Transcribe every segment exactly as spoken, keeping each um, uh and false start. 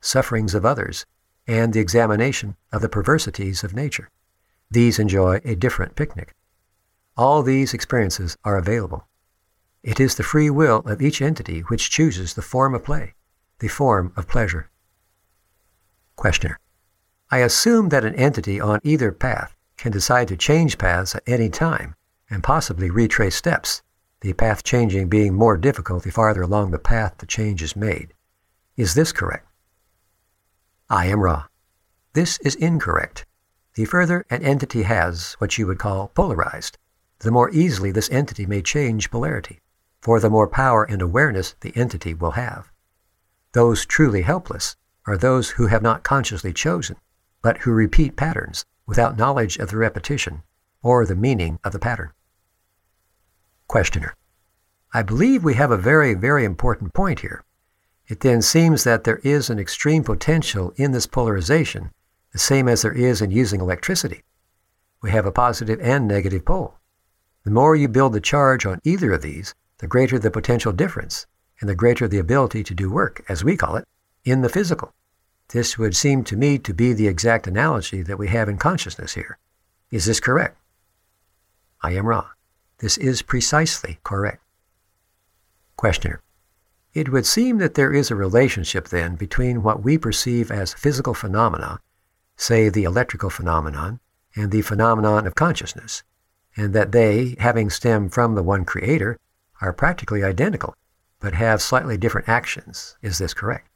sufferings of others, and the examination of the perversities of nature. These enjoy a different picnic. All these experiences are available. It is the free will of each entity which chooses the form of play, the form of pleasure. Questioner: I assume that an entity on either path can decide to change paths at any time and possibly retrace steps, the path changing being more difficult the farther along the path the change is made. Is this correct? I am Ra. This is incorrect. The further an entity has what you would call polarized, the more easily this entity may change polarity, for the more power and awareness the entity will have. Those truly helpless are those who have not consciously chosen, but who repeat patterns without knowledge of the repetition or the meaning of the pattern. Questioner: I believe we have a very, very important point here. It then seems that there is an extreme potential in this polarization, the same as there is in using electricity. We have a positive and negative pole. The more you build the charge on either of these, the greater the potential difference, and the greater the ability to do work, as we call it, in the physical. This would seem to me to be the exact analogy that we have in consciousness here. Is this correct? I am Ra. This is precisely correct. Questioner: It would seem that there is a relationship then between what we perceive as physical phenomena, say the electrical phenomenon, and the phenomenon of consciousness, and that they, having stemmed from the one creator, are practically identical, but have slightly different actions. Is this correct?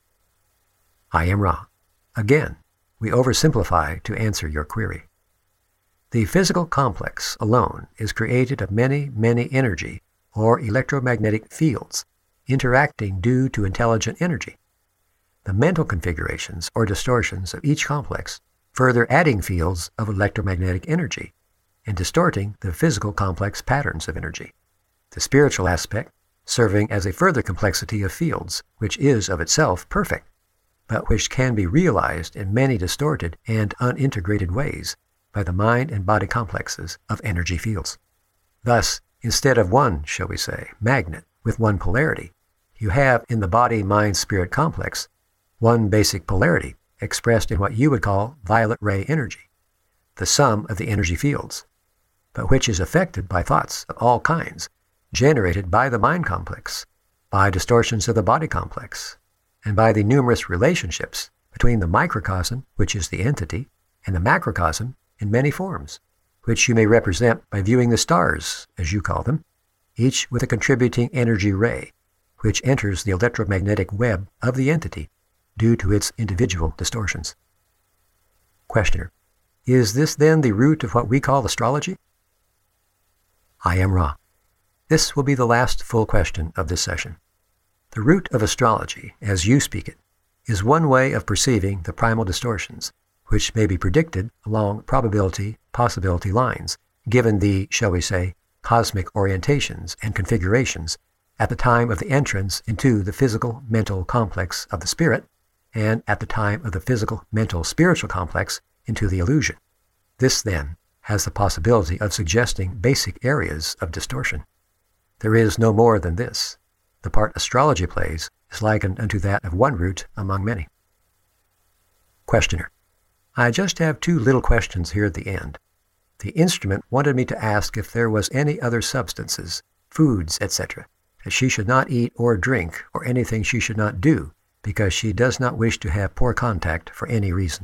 I am Ra. Again, we oversimplify to answer your query. The physical complex alone is created of many, many energy or electromagnetic fields interacting due to intelligent energy. The mental configurations or distortions of each complex further adding fields of electromagnetic energy and distorting the physical complex patterns of energy. The spiritual aspect serving as a further complexity of fields, which is of itself perfect, but which can be realized in many distorted and unintegrated ways by the mind and body complexes of energy fields. Thus, instead of one, shall we say, magnet with one polarity, you have in the body-mind-spirit complex one basic polarity expressed in what you would call violet ray energy, the sum of the energy fields, but which is affected by thoughts of all kinds generated by the mind complex, by distortions of the body complex, and by the numerous relationships between the microcosm, which is the entity, and the macrocosm in many forms, which you may represent by viewing the stars, as you call them, each with a contributing energy ray, which enters the electromagnetic web of the entity due to its individual distortions. Questioner: Is this then the root of what we call astrology? I am Ra. This will be the last full question of this session. The root of astrology, as you speak it, is one way of perceiving the primal distortions, which may be predicted along probability-possibility lines, given the, shall we say, cosmic orientations and configurations at the time of the entrance into the physical-mental complex of the spirit, and at the time of the physical-mental-spiritual complex into the illusion. This, then, has the possibility of suggesting basic areas of distortion. There is no more than this. The part astrology plays is likened unto that of one root among many. Questioner: I just have two little questions here at the end. The instrument wanted me to ask if there was any other substances, foods, et cetera, that she should not eat or drink, or anything she should not do, because she does not wish to have poor contact for any reason.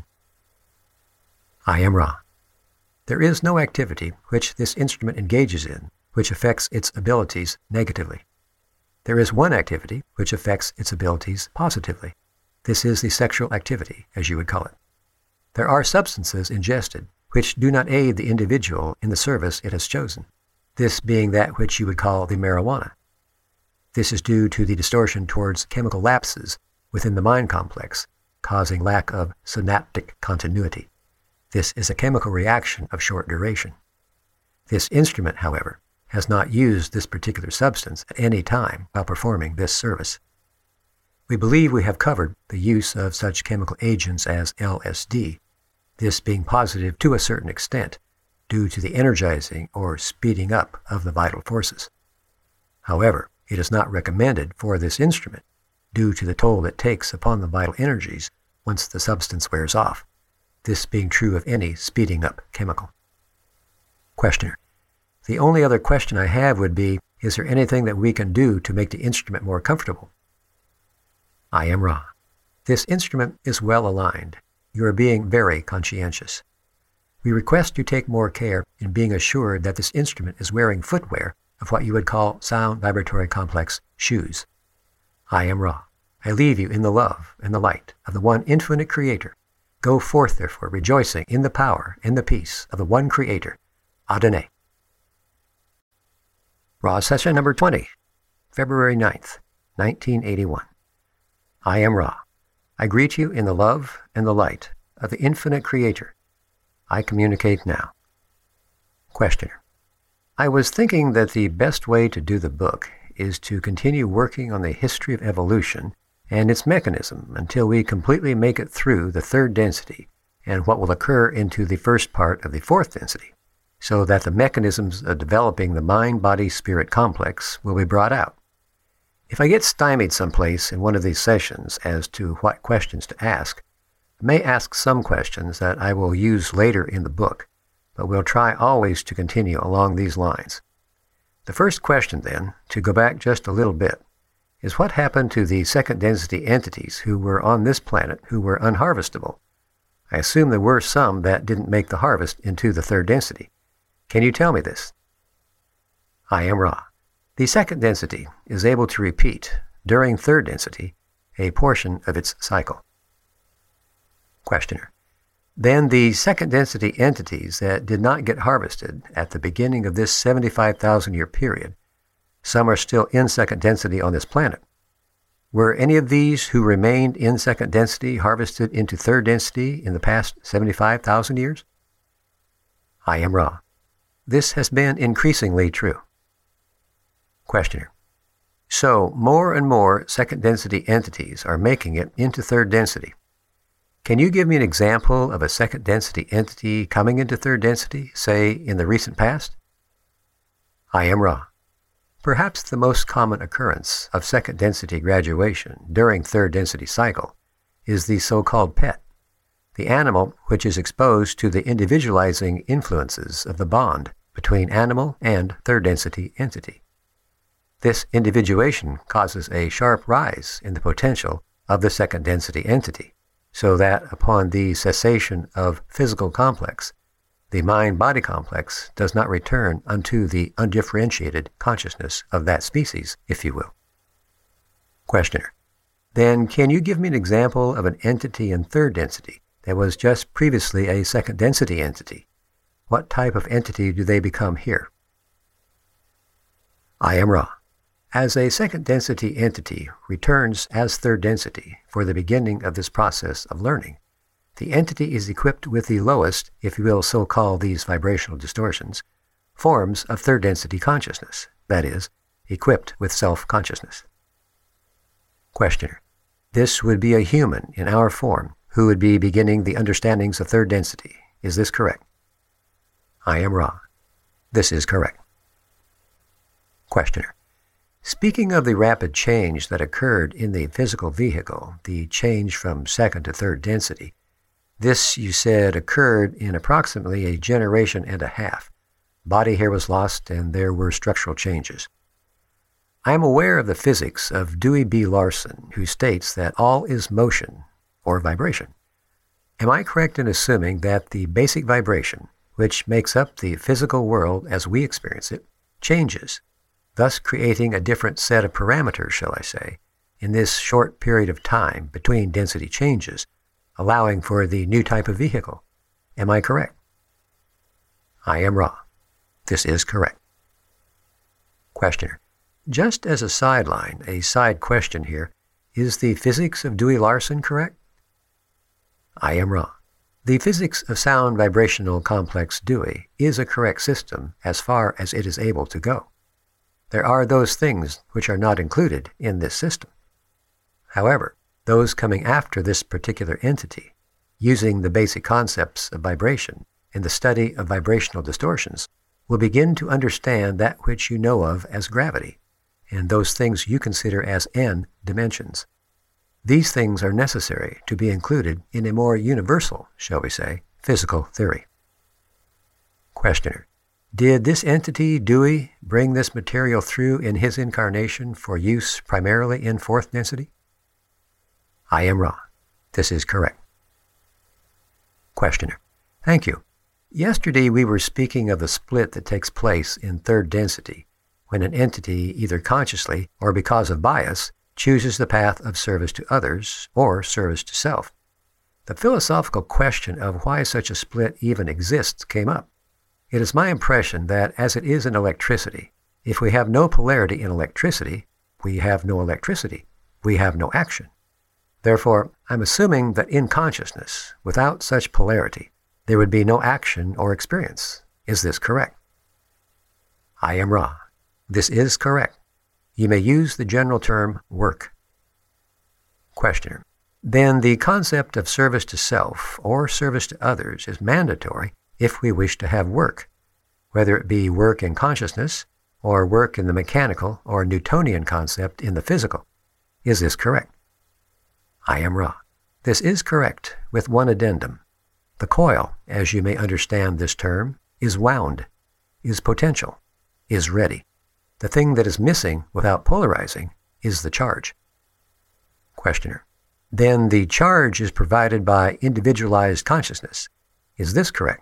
I am Ra. There is no activity which this instrument engages in which affects its abilities negatively. There is one activity which affects its abilities positively. This is the sexual activity, as you would call it. There are substances ingested which do not aid the individual in the service it has chosen, this being that which you would call the marijuana. This is due to the distortion towards chemical lapses within the mind complex, causing lack of synaptic continuity. This is a chemical reaction of short duration. This instrument, however, has not used this particular substance at any time while performing this service. We believe we have covered the use of such chemical agents as L S D, this being positive to a certain extent due to the energizing or speeding up of the vital forces. However, it is not recommended for this instrument due to the toll it takes upon the vital energies once the substance wears off, this being true of any speeding up chemical. Questioner: the only other question I have would be, is there anything that we can do to make the instrument more comfortable? I am Ra. This instrument is well aligned. You are being very conscientious. We request you take more care in being assured that this instrument is wearing footwear of what you would call sound vibratory complex shoes. I am Ra. I leave you in the love and the light of the one infinite Creator. Go forth, therefore, rejoicing in the power and the peace of the one Creator, Adonai. Ra Session number twenty, February ninth, nineteen eighty-one. I am Ra. I greet you in the love and the light of the infinite Creator. I communicate now. Questioner: I was thinking that the best way to do the book is to continue working on the history of evolution and its mechanism until we completely make it through the third density and what will occur into the first part of the fourth density, so that the mechanisms of developing the mind-body-spirit complex will be brought out. If I get stymied someplace in one of these sessions as to what questions to ask, I may ask some questions that I will use later in the book, but we'll try always to continue along these lines. The first question, then, to go back just a little bit, is what happened to the second density entities who were on this planet who were unharvestable? I assume there were some that didn't make the harvest into the third density. Can you tell me this? I am Ra. The second density is able to repeat, during third density, a portion of its cycle. Questioner: then the second density entities that did not get harvested at the beginning of this seventy-five thousand year period, some are still in second density on this planet. Were any of these who remained in second density harvested into third density in the past seventy-five thousand years? I am Ra. This has been increasingly true. Questioner: so more and more second density entities are making it into third density. Can you give me an example of a second density entity coming into third density, say in the recent past? I am Ra. Perhaps the most common occurrence of second density graduation during third density cycle is the so-called pet, the animal which is exposed to the individualizing influences of the bond between animal and third density entity. This individuation causes a sharp rise in the potential of the second density entity, so that upon the cessation of physical complex, the mind-body complex does not return unto the undifferentiated consciousness of that species, if you will. Questioner: then can you give me an example of an entity in third density that was just previously a second density entity? What type of entity do they become here? I am Ra. As a second density entity returns as third density for the beginning of this process of learning, the entity is equipped with the lowest, if you will so call these vibrational distortions, forms of third density consciousness, that is, equipped with self-consciousness. Questioner: this would be a human in our form who would be beginning the understandings of third density. Is this correct? I am Ra. This is correct. Questioner: speaking of the rapid change that occurred in the physical vehicle, the change from second to third density, this, you said, occurred in approximately a generation and a half. Body hair was lost and there were structural changes. I am aware of the physics of Dewey B. Larson, who states that all is motion, or vibration. Am I correct in assuming that the basic vibration, which makes up the physical world as we experience it, changes, thus creating a different set of parameters, shall I say, in this short period of time between density changes, allowing for the new type of vehicle? Am I correct? I am Ra. This is correct. Questioner: just as a sideline, a side question here, is the physics of Dewey Larson correct? I am Ra. The physics of sound vibrational complex Dewey is a correct system as far as it is able to go. There are those things which are not included in this system. However, those coming after this particular entity, using the basic concepts of vibration in the study of vibrational distortions, will begin to understand that which you know of as gravity, and those things you consider as n dimensions. These things are necessary to be included in a more universal, shall we say, physical theory. Questioner: did this entity, Dewey, bring this material through in his incarnation for use primarily in fourth density? I am Ra. This is correct. Questioner: thank you. Yesterday we were speaking of the split that takes place in third density when an entity, either consciously or because of bias, chooses the path of service to others or service to self. The philosophical question of why such a split even exists came up. It is my impression that, as it is in electricity, if we have no polarity in electricity, we have no electricity. We have no action. Therefore, I'm assuming that in consciousness, without such polarity, there would be no action or experience. Is this correct? I am Ra. This is correct. You may use the general term work. Questioner: then the concept of service to self or service to others is mandatory if we wish to have work, whether it be work in consciousness or work in the mechanical or Newtonian concept in the physical. Is this correct? I am Ra. This is correct, with one addendum. The coil, as you may understand this term, is wound, is potential, is ready. The thing that is missing without polarizing is the charge. Questioner: then the charge is provided by individualized consciousness. Is this correct?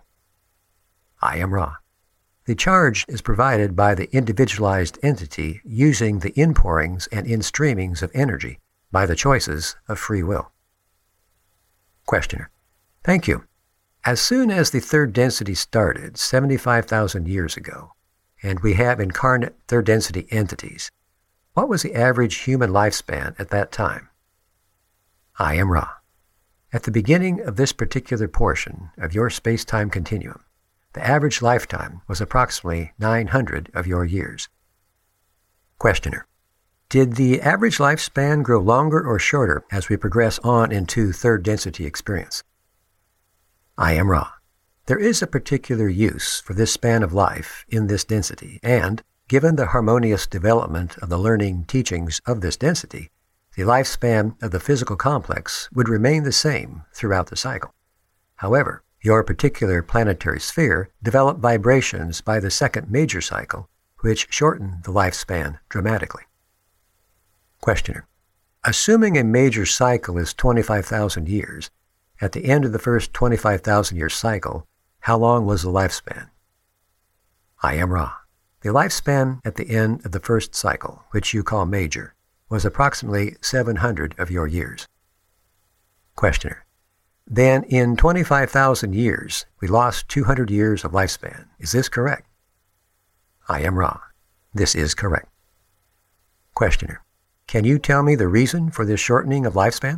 I am Ra. The charge is provided by the individualized entity using the inpourings and instreamings of energy by the choices of free will. Questioner: thank you. As soon as the third density started seventy-five thousand years ago, and we have incarnate third density entities, what was the average human lifespan at that time? I am Ra. At the beginning of this particular portion of your space-time continuum, the average lifetime was approximately nine hundred of your years. Questioner: did the average lifespan grow longer or shorter as we progress on into third density experience? I am Ra. There is a particular use for this span of life in this density, and, given the harmonious development of the learning teachings of this density, the lifespan of the physical complex would remain the same throughout the cycle. However, your particular planetary sphere developed vibrations by the second major cycle, which shortened the lifespan dramatically. Questioner: assuming a major cycle is twenty-five thousand years, at the end of the first twenty-five thousand year cycle, how long was the lifespan? I am Ra. The lifespan at the end of the first cycle, which you call major, was approximately seven hundred of your years. Questioner: then in twenty-five thousand years, we lost two hundred years of lifespan. Is this correct? I am Ra. This is correct. Questioner: can you tell me the reason for this shortening of lifespan?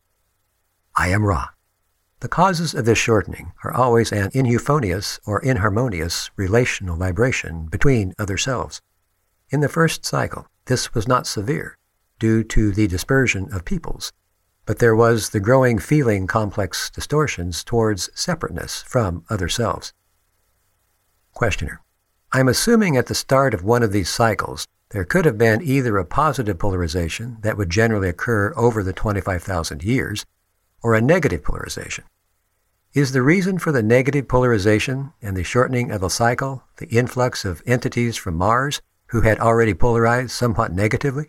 I am Ra. The causes of this shortening are always an ineuphonious or inharmonious relational vibration between other selves. In the first cycle, this was not severe due to the dispersion of peoples, but there was the growing feeling complex distortions towards separateness from other selves. Questioner: I'm assuming at the start of one of these cycles, there could have been either a positive polarization that would generally occur over the twenty-five thousand years, or a negative polarization. Is the reason for the negative polarization and the shortening of the cycle the influx of entities from Mars who had already polarized somewhat negatively?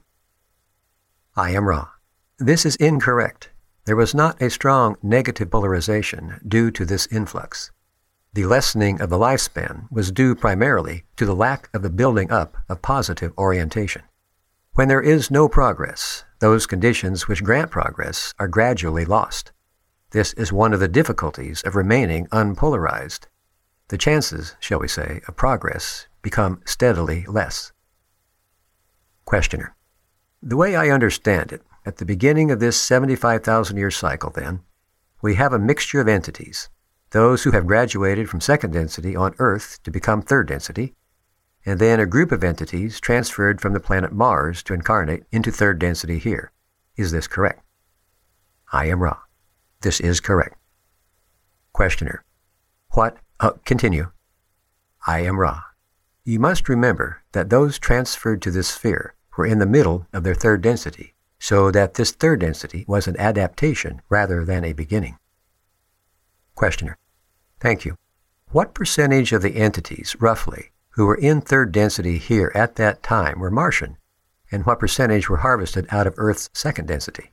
I am Ra. This is incorrect. There was not a strong negative polarization due to this influx. The lessening of the lifespan was due primarily to the lack of the building up of positive orientation. When there is no progress, those conditions which grant progress are gradually lost. This is one of the difficulties of remaining unpolarized. The chances, shall we say, of progress become steadily less. Questioner: the way I understand it, at the beginning of this seventy-five thousand year cycle, then, we have a mixture of entities, those who have graduated from second density on Earth to become third density, and then a group of entities transferred from the planet Mars to incarnate into third density here. Is this correct? I am Ra. This is correct. Questioner: what? Uh, continue. I am Ra. You must remember that those transferred to this sphere were in the middle of their third density, so that this third density was an adaptation rather than a beginning. Questioner: Thank you. What percentage of the entities, roughly, who were in third density here at that time were Martian, and what percentage were harvested out of Earth's second density?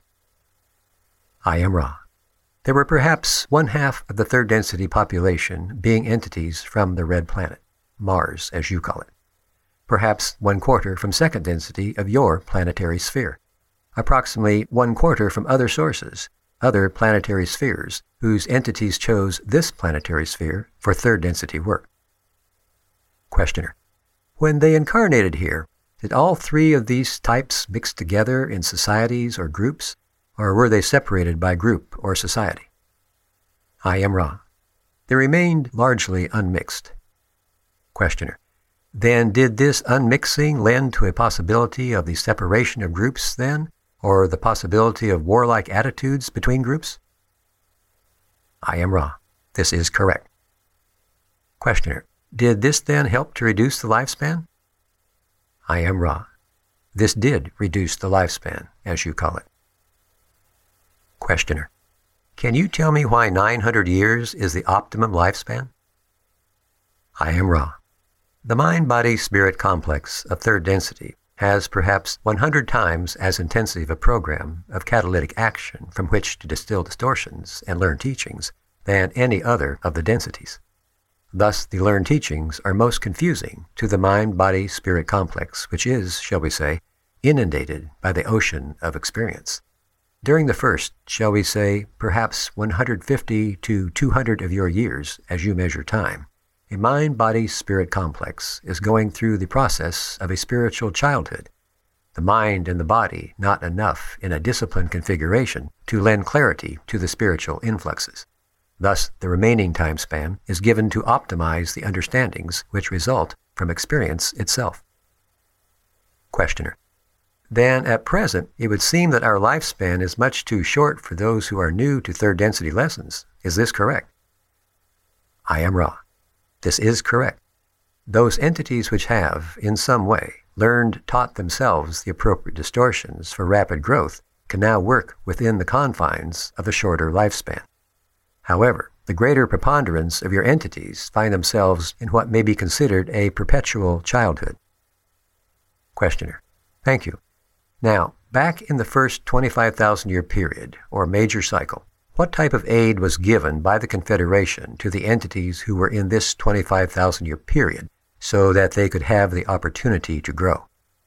I am Ra. There were perhaps one half of the third density population being entities from the red planet, Mars as you call it. Perhaps one quarter from second density of your planetary sphere. Approximately one quarter from other sources, other planetary spheres, whose entities chose this planetary sphere for third density work. Questioner: When they incarnated here, did all three of these types mix together in societies or groups, or were they separated by group or society? I am Ra. They remained largely unmixed. Questioner: Then did this unmixing lend to a possibility of the separation of groups then, or the possibility of warlike attitudes between groups? I am Ra. This is correct. Questioner: Did this then help to reduce the lifespan? I am Ra. This did reduce the lifespan, as you call it. Questioner: Can you tell me why nine hundred years is the optimum lifespan? I am Ra. The mind-body-spirit complex of third density has perhaps one hundred times as intensive a program of catalytic action from which to distill distortions and learn teachings than any other of the densities. Thus, the learned teachings are most confusing to the mind-body-spirit complex, which is, shall we say, inundated by the ocean of experience. During the first, shall we say, perhaps one hundred fifty to two hundred of your years as you measure time, a mind-body-spirit complex is going through the process of a spiritual childhood, the mind and the body not enough in a disciplined configuration to lend clarity to the spiritual influxes. Thus, the remaining time span is given to optimize the understandings which result from experience itself. Questioner: Then, at present, it would seem that our lifespan is much too short for those who are new to third density lessons. Is this correct? I am Ra. This is correct. Those entities which have, in some way, learned, taught themselves the appropriate distortions for rapid growth can now work within the confines of a shorter lifespan. However, the greater preponderance of your entities find themselves in what may be considered a perpetual childhood. Questioner: Thank you. Now, back in the first twenty-five thousand year period, or major cycle, what type of aid was given by the Confederation to the entities who were in this twenty-five thousand year period so that they could have the opportunity to grow?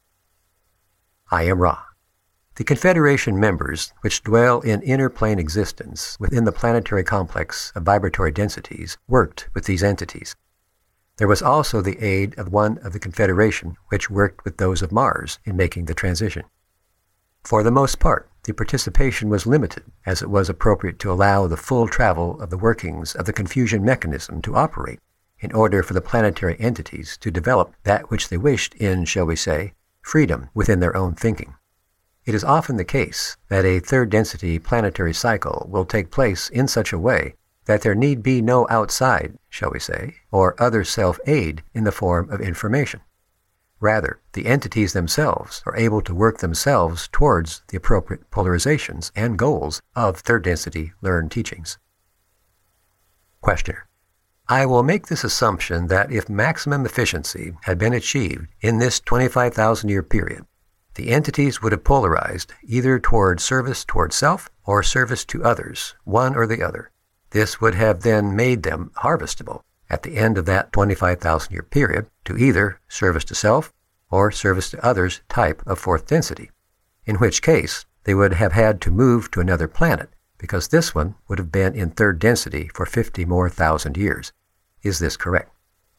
I am Ra. The Confederation members, which dwell in inner plane existence within the planetary complex of vibratory densities, worked with these entities. There was also the aid of one of the Confederation, which worked with those of Mars in making the transition. For the most part, the participation was limited, as it was appropriate to allow the full travel of the workings of the confusion mechanism to operate, in order for the planetary entities to develop that which they wished in, shall we say, freedom within their own thinking. It is often the case that a third density planetary cycle will take place in such a way that there need be no outside, shall we say, or other self-aid in the form of information. Rather, the entities themselves are able to work themselves towards the appropriate polarizations and goals of third density learned teachings. Questioner: I will make this assumption that if maximum efficiency had been achieved in this twenty-five thousand year period, the entities would have polarized either toward service toward self or service to others, one or the other. This would have then made them harvestable at the end of that twenty-five thousand year period to either service to self or service to others type of fourth density, in which case they would have had to move to another planet because this one would have been in third density for fifty more thousand years. Is this correct?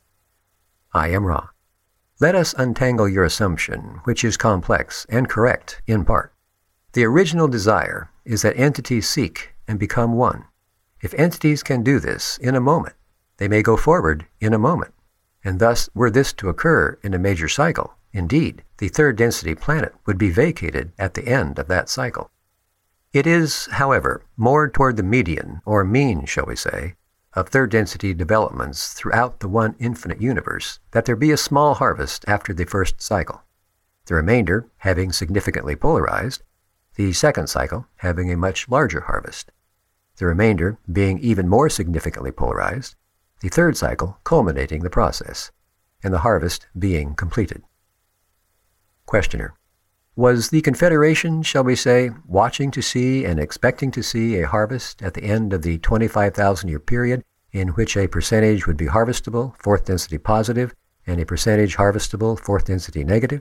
I am Ra. Let us untangle your assumption, which is complex and correct in part. The original desire is that entities seek and become one. If entities can do this in a moment, they may go forward in a moment. And thus, were this to occur in a major cycle, indeed, the third density planet would be vacated at the end of that cycle. It is, however, more toward the median, or mean, shall we say, of third density developments throughout the one infinite universe that there be a small harvest after the first cycle. The remainder, having significantly polarized, the second cycle having a much larger harvest, the remainder being even more significantly polarized, the third cycle culminating the process, and the harvest being completed. Questioner: was the Confederation, shall we say, watching to see and expecting to see a harvest at the end of the twenty-five thousand year period in which a percentage would be harvestable, fourth density positive, and a percentage harvestable, fourth density negative?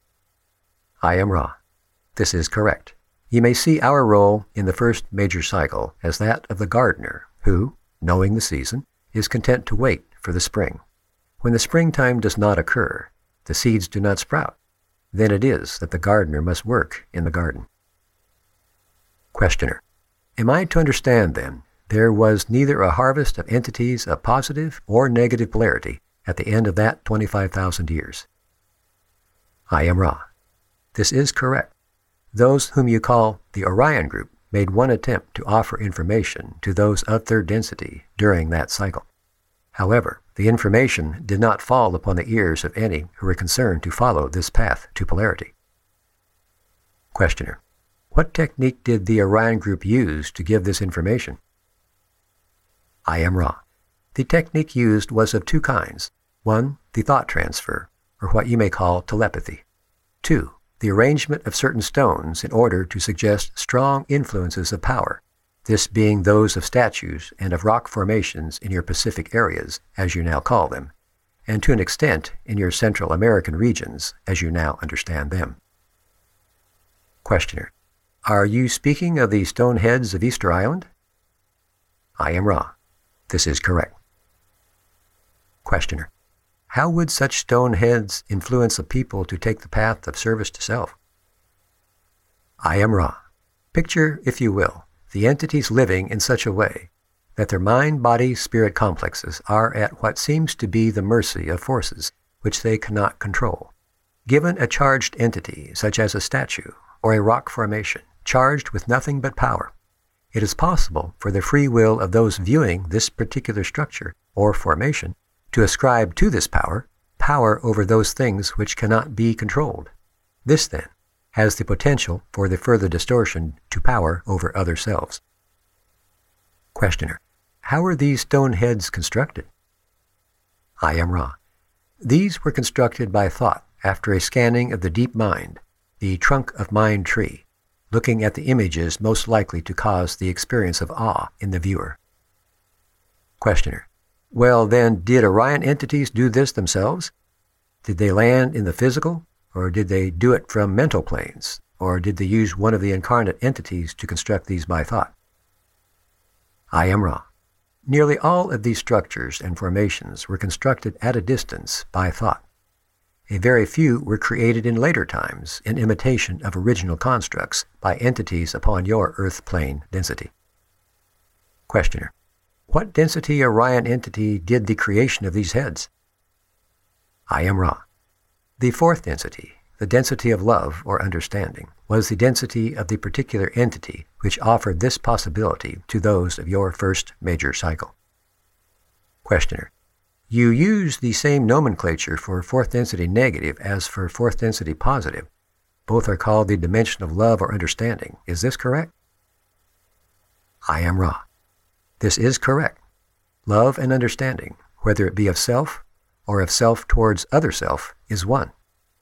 I am Ra. This is correct. You may see our role in the first major cycle as that of the gardener who, knowing the season, is content to wait for the spring. When the springtime does not occur, the seeds do not sprout. Then it is that the gardener must work in the garden. Questioner: am I to understand, then, there was neither a harvest of entities of positive or negative polarity at the end of that twenty-five thousand years? I am Ra. This is correct. Those whom you call the Orion group made one attempt to offer information to those of third density during that cycle. However, the information did not fall upon the ears of any who were concerned to follow this path to polarity. Questioner: what technique did the Orion group use to give this information? I am Ra. The technique used was of two kinds. One, the thought transfer, or what you may call telepathy. Two, the arrangement of certain stones in order to suggest strong influences of power, this being those of statues and of rock formations in your Pacific areas, as you now call them, and to an extent in your Central American regions, as you now understand them. Questioner: are you speaking of the stone heads of Easter Island? I am Ra. This is correct. Questioner: how would such stone heads influence a people to take the path of service to self? I am Ra. Picture, if you will, the entities living in such a way that their mind-body-spirit complexes are at what seems to be the mercy of forces which they cannot control. Given a charged entity, such as a statue or a rock formation, charged with nothing but power, it is possible for the free will of those viewing this particular structure or formation to ascribe to this power, power over those things which cannot be controlled. This, then, has the potential for the further distortion to power over other selves. Questioner: how are these stone heads constructed? I am Ra. These were constructed by thought after a scanning of the deep mind, the trunk of mind tree, looking at the images most likely to cause the experience of awe in the viewer. Questioner: well, then, did Orion entities do this themselves? Did they land in the physical, or did they do it from mental planes, or did they use one of the incarnate entities to construct these by thought? I am Ra. Nearly all of these structures and formations were constructed at a distance by thought. A very few were created in later times in imitation of original constructs by entities upon your Earth plane density. Questioner: what density Orion entity did the creation of these heads? I am Ra. The fourth density, the density of love or understanding, was the density of the particular entity which offered this possibility to those of your first major cycle. Questioner: you use the same nomenclature for fourth density negative as for fourth density positive. Both are called the dimension of love or understanding. Is this correct? I am Ra. This is correct. Love and understanding, whether it be of self or of self towards other self, is one.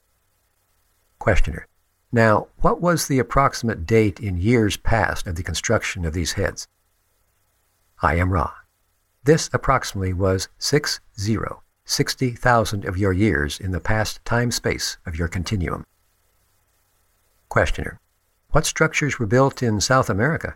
Questioner: now, what was the approximate date in years past of the construction of these heads? I am Ra. This approximately was six zero, sixty thousand of your years in the past time-space of your continuum. Questioner: what structures were built in South America?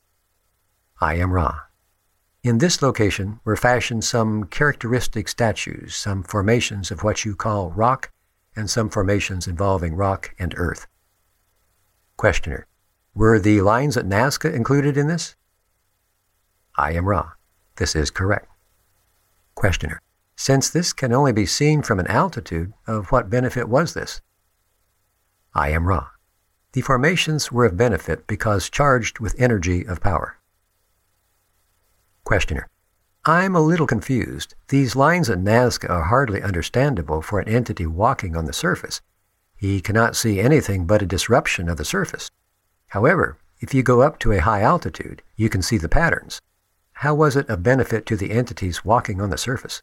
I am Ra. In this location were fashioned some characteristic statues, some formations of what you call rock, and some formations involving rock and earth. Questioner: were the lines at Nazca included in this? I am Ra. This is correct. Questioner: since this can only be seen from an altitude, of what benefit was this? I am Ra. The formations were of benefit because charged with energy of power. Questioner: I'm a little confused. These lines at Nazca are hardly understandable for an entity walking on the surface. He cannot see anything but a disruption of the surface. However, if you go up to a high altitude, you can see the patterns. How was it of benefit to the entities walking on the surface?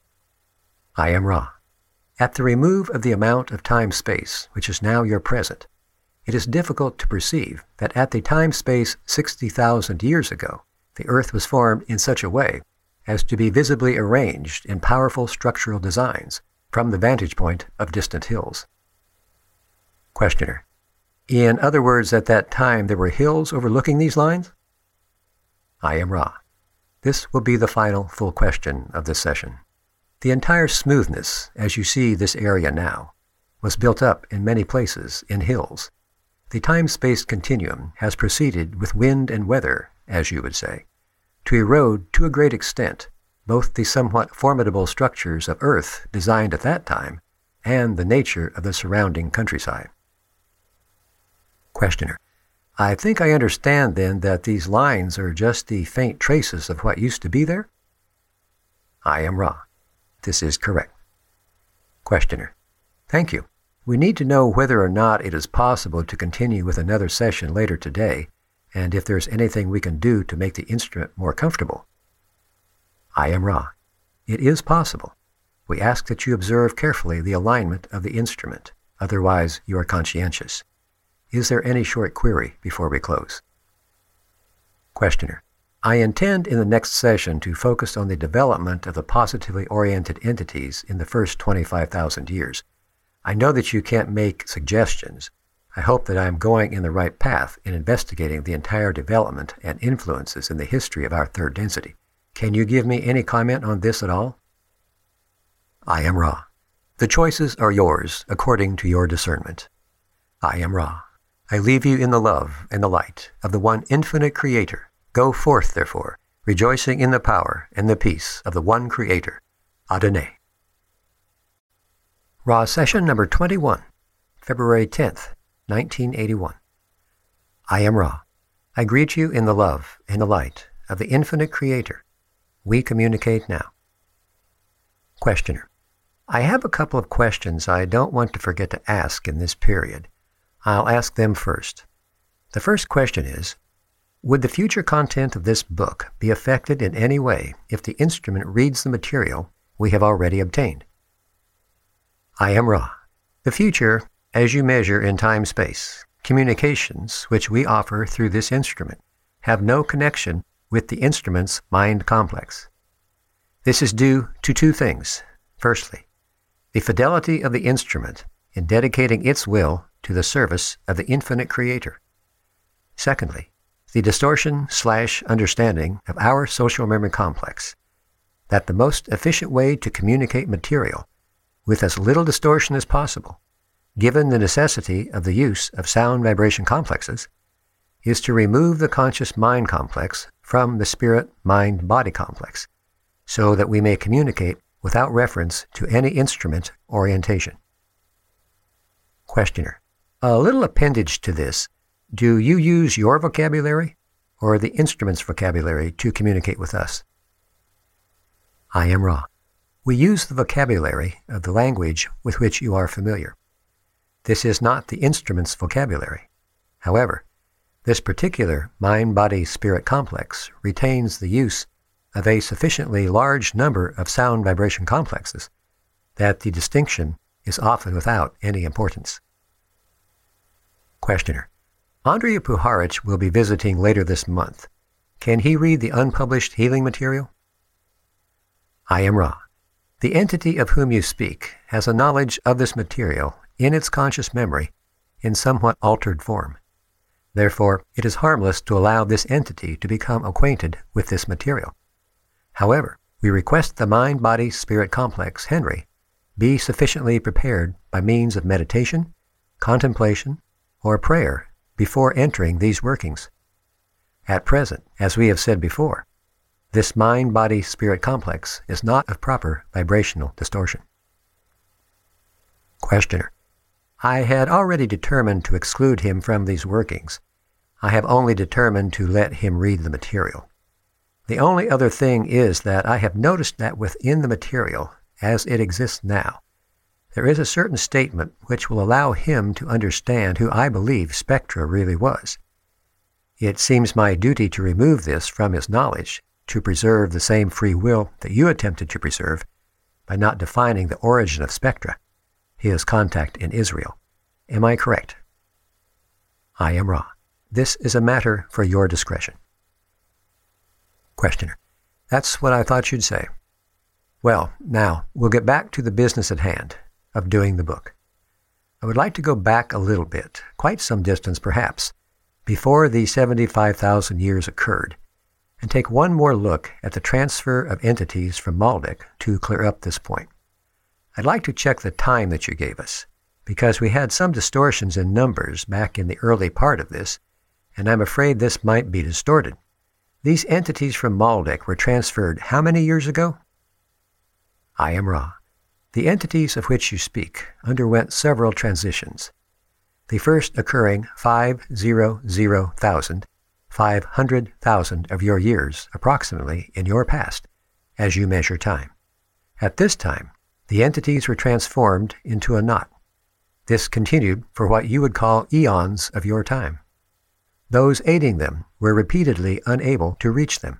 I am Ra. At the remove of the amount of time-space, which is now your present, it is difficult to perceive that at the time-space sixty thousand years ago, the Earth was formed in such a way as to be visibly arranged in powerful structural designs from the vantage point of distant hills. Questioner. In other words, at that time there were hills overlooking these lines? I am Ra. This will be the final full question of this session. The entire smoothness, as you see this area now, was built up in many places in hills. The time-space continuum has proceeded with wind and weather, as you would say, to erode to a great extent both the somewhat formidable structures of Earth designed at that time and the nature of the surrounding countryside. Questioner. I think I understand then that these lines are just the faint traces of what used to be there? I am Ra. This is correct. Questioner. Thank you. We need to know whether or not it is possible to continue with another session later today, and if there's anything we can do to make the instrument more comfortable. I am Ra. It is possible. We ask that you observe carefully the alignment of the instrument, otherwise you are conscientious. Is there any short query before we close? Questioner. I intend in the next session to focus on the development of the positively oriented entities in the first twenty-five thousand years. I know that you can't make suggestions. I hope that I am going in the right path in investigating the entire development and influences in the history of our third density. Can you give me any comment on this at all? I am Ra. The choices are yours according to your discernment. I am Ra. I leave you in the love and the light of the one infinite Creator. Go forth, therefore, rejoicing in the power and the peace of the one Creator, Adonai. Ra Session Number twenty-one, February tenth, nineteen eighty-one. I am Ra. I greet you in the love and the light of the infinite Creator. We communicate now. Questioner. I have a couple of questions I don't want to forget to ask in this period. I'll ask them first. The first question is, would the future content of this book be affected in any way if the instrument reads the material we have already obtained? I am Ra. The future, as you measure in time-space, communications which we offer through this instrument have no connection with the instrument's mind complex. This is due to two things. Firstly, the fidelity of the instrument in dedicating its will to the service of the infinite Creator. Secondly, the distortion slash understanding of our social memory complex, that the most efficient way to communicate material with as little distortion as possible, given the necessity of the use of sound vibration complexes, is to remove the conscious mind complex from the spirit mind body complex, so that we may communicate without reference to any instrument orientation. Questioner. A little appendage to this. Do you use your vocabulary or the instrument's vocabulary to communicate with us? I am Ra. We use the vocabulary of the language with which you are familiar. This is not the instrument's vocabulary. However, this particular mind-body-spirit complex retains the use of a sufficiently large number of sound vibration complexes that the distinction is often without any importance. Questioner. Andrija Puharich will be visiting later this month. Can he read the unpublished healing material? I am Ra. The entity of whom you speak has a knowledge of this material in its conscious memory in somewhat altered form. Therefore, it is harmless to allow this entity to become acquainted with this material. However, we request the mind-body-spirit complex, Henry, be sufficiently prepared by means of meditation, contemplation, or prayer before entering these workings. At present, as we have said before, this mind-body-spirit complex is not of proper vibrational distortion. Questioner. I had already determined to exclude him from these workings. I have only determined to let him read the material. The only other thing is that I have noticed that within the material, as it exists now, there is a certain statement which will allow him to understand who I believe Spectra really was. It seems my duty to remove this from his knowledge, to preserve the same free will that you attempted to preserve by not defining the origin of spectra, his contact in Israel. Am I correct? I am Ra. This is a matter for your discretion. Questioner. That's what I thought you'd say. Well, now, we'll get back to the business at hand, of doing the book. I would like to go back a little bit, quite some distance perhaps, before the seventy-five thousand years occurred, and take one more look at the transfer of entities from Maldek to clear up this point. I'd like to check the time that you gave us, because we had some distortions in numbers back in the early part of this, and I'm afraid this might be distorted. These entities from Maldek were transferred how many years ago? I am Ra. The entities of which you speak underwent several transitions, the first occurring five hundred thousand, five hundred thousand of your years approximately in your past, as you measure time. At this time, the entities were transformed into a knot. This continued for what you would call eons of your time. Those aiding them were repeatedly unable to reach them.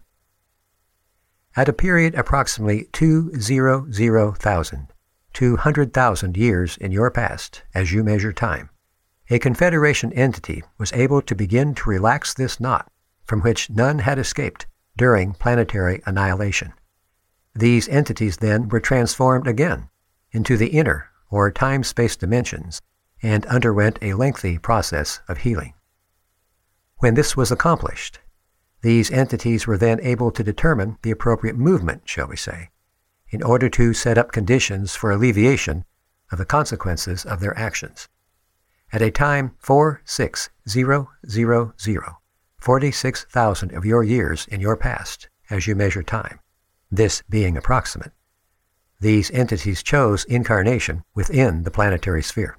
At a period approximately two hundred thousand, two hundred thousand years in your past, as you measure time, a Confederation entity was able to begin to relax this knot from which none had escaped during planetary annihilation. These entities then were transformed again into the inner or time-space dimensions and underwent a lengthy process of healing. When this was accomplished, these entities were then able to determine the appropriate movement, shall we say, in order to set up conditions for alleviation of the consequences of their actions. At a time four six zero zero zero, forty-six thousand of your years in your past, as you measure time, this being approximate, these entities chose incarnation within the planetary sphere.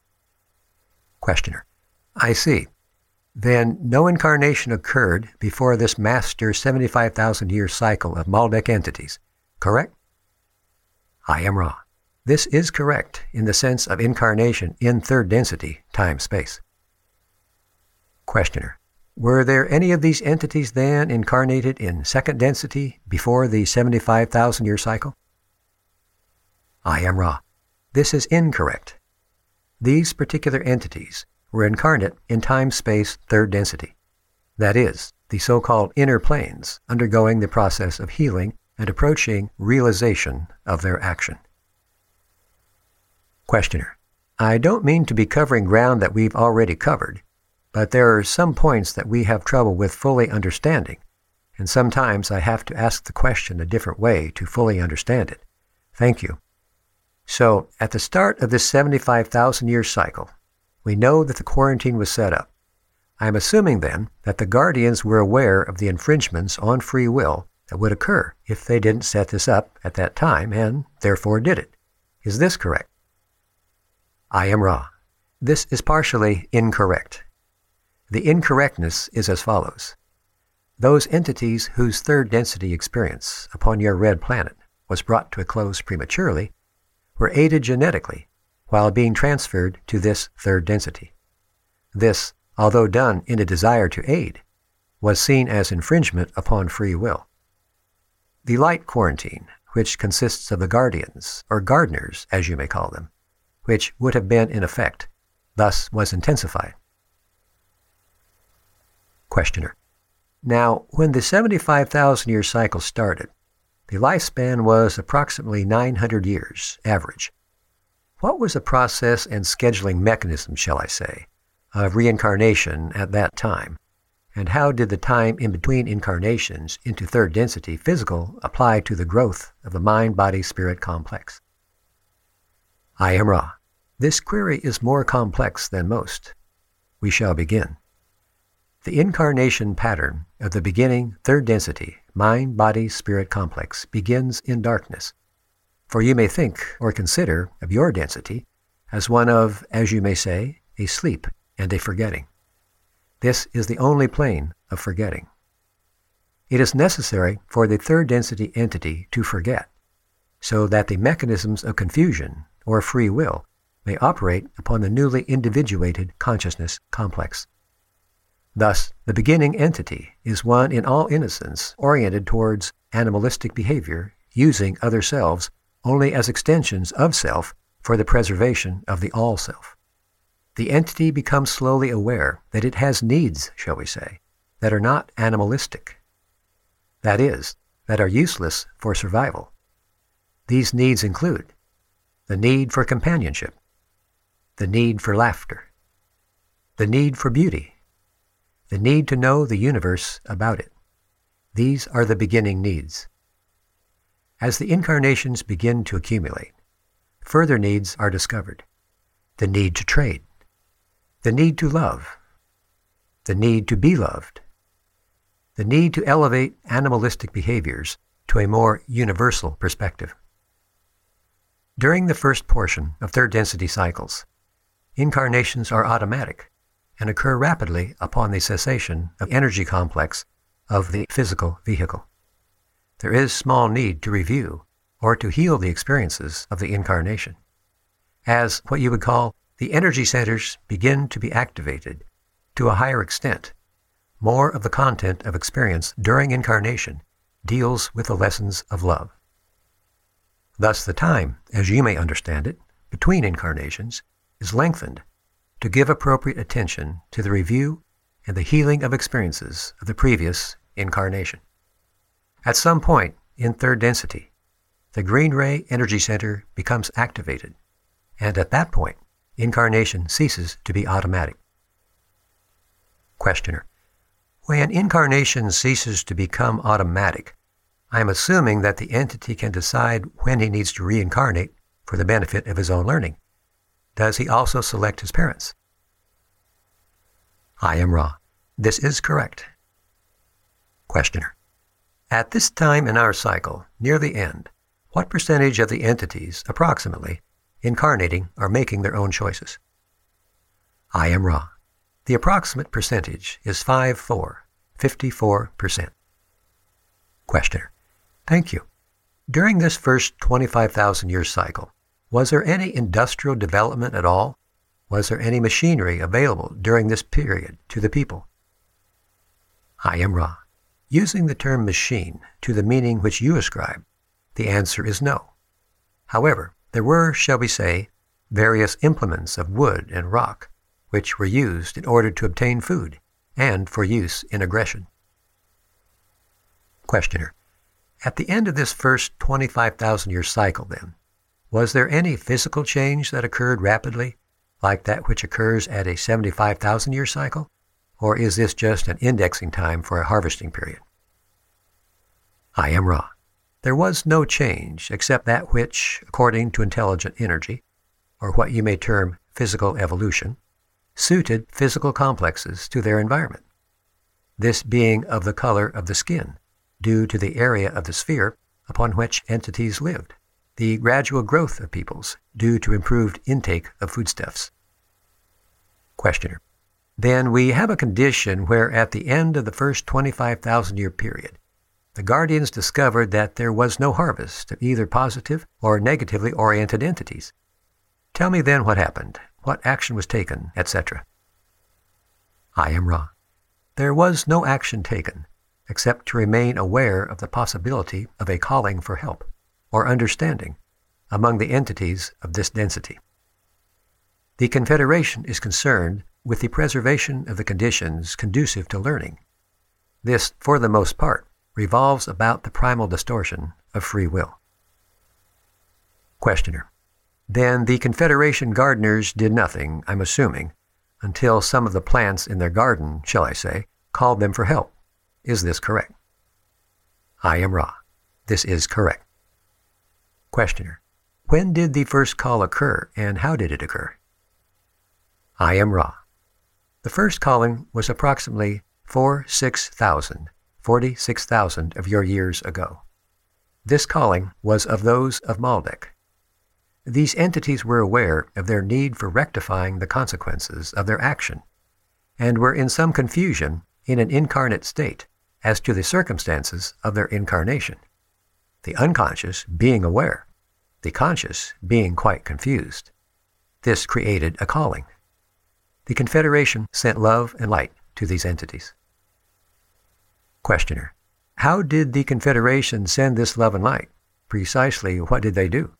Questioner. I see. Then no incarnation occurred before this master seventy-five thousand year cycle of Maldek entities, correct? I am Ra. This is correct in the sense of incarnation in third density, time-space. Questioner. Were there any of these entities then incarnated in second density before the seventy-five thousand year cycle? I am Ra. This is incorrect. These particular entities were incarnate in time-space third density. That is, the so-called inner planes undergoing the process of healing and approaching realization of their action. Questioner. I don't mean to be covering ground that we've already covered, but there are some points that we have trouble with fully understanding, and sometimes I have to ask the question a different way to fully understand it. Thank you. So, at the start of this seventy-five thousand year cycle, we know that the quarantine was set up. I am assuming then that the guardians were aware of the infringements on free will that would occur if they didn't set this up at that time and therefore did it. Is this correct? I am Ra. This is partially incorrect. The incorrectness is as follows. Those entities whose third density experience upon your red planet was brought to a close prematurely were aided genetically while being transferred to this third density. This, although done in a desire to aid, was seen as infringement upon free will. The light quarantine, which consists of the guardians, or gardeners, as you may call them, which would have been in effect, thus was intensified. Questioner. Now, when the seventy-five thousand year cycle started, the lifespan was approximately nine hundred years, average. What was the process and scheduling mechanism, shall I say, of reincarnation at that time? And how did the time in between incarnations into third density physical apply to the growth of the mind-body-spirit complex? I am Ra. This query is more complex than most. We shall begin. The incarnation pattern of the beginning third density mind-body-spirit complex begins in darkness. For you may think or consider of your density as one of, as you may say, a sleep and a forgetting. This is the only plane of forgetting. It is necessary for the third density entity to forget, so that the mechanisms of confusion or free will may operate upon the newly individuated consciousness complex. Thus, the beginning entity is one in all innocence oriented towards animalistic behavior, using other selves only as extensions of self for the preservation of the all-self. The entity becomes slowly aware that it has needs, shall we say, that are not animalistic. That is, that are useless for survival. These needs include the need for companionship, the need for laughter, the need for beauty, the need to know the universe about it. These are the beginning needs. As the incarnations begin to accumulate, further needs are discovered. The need to trade, the need to love, the need to be loved, the need to elevate animalistic behaviors to a more universal perspective. During the first portion of third density cycles, incarnations are automatic and occur rapidly upon the cessation of energy complex of the physical vehicle. There is small need to review or to heal the experiences of the incarnation, as what you would call the energy centers begin to be activated to a higher extent. More of the content of experience during incarnation deals with the lessons of love. Thus the time, as you may understand it, between incarnations is lengthened to give appropriate attention to the review and the healing of experiences of the previous incarnation. At some point in third density, the green ray energy center becomes activated, and at that point, incarnation ceases to be automatic. Questioner: when incarnation ceases to become automatic, I am assuming that the entity can decide when he needs to reincarnate for the benefit of his own learning. Does he also select his parents? I am Ra. This is correct. Questioner: at this time in our cycle, near the end, what percentage of the entities, approximately, incarnating are making their own choices? I am Ra. The approximate percentage is five four, fifty-four percent. Questioner: thank you. During this first twenty-five thousand year cycle, was there any industrial development at all? Was there any machinery available during this period to the people? I am Ra. Using the term machine to the meaning which you ascribe, the answer is no. However, there were, shall we say, various implements of wood and rock which were used in order to obtain food and for use in aggression. Questioner: at the end of this first twenty-five thousand year cycle, then, was there any physical change that occurred rapidly, like that which occurs at a seventy-five thousand year cycle? Or is this just an indexing time for a harvesting period? I am Ra. There was no change except that which, according to intelligent energy, or what you may term physical evolution, suited physical complexes to their environment. This being of the color of the skin, due to the area of the sphere upon which entities lived, the gradual growth of peoples due to improved intake of foodstuffs. Questioner: then we have a condition where at the end of the first twenty-five thousand year period, the guardians discovered that there was no harvest of either positive or negatively oriented entities. Tell me then what happened, what action was taken, et cetera. I am Ra. There was no action taken, except to remain aware of the possibility of a calling for help or understanding among the entities of this density. The Confederation is concerned with the preservation of the conditions conducive to learning. This, for the most part, revolves about the primal distortion of free will. Questioner: then the Confederation gardeners did nothing, I'm assuming, until some of the plants in their garden, shall I say, called them for help. Is this correct? I am Ra. This is correct. Questioner: when did the first call occur, and how did it occur? I am Ra. The first calling was approximately forty-six thousand, forty-six thousand of your years ago. This calling was of those of Maldek. These entities were aware of their need for rectifying the consequences of their action, and were in some confusion in an incarnate state as to the circumstances of their incarnation, the unconscious being aware, the conscious being quite confused. This created a calling. The Confederation sent love and light to these entities. Questioner: how did the Confederation send this love and light? Precisely what did they do?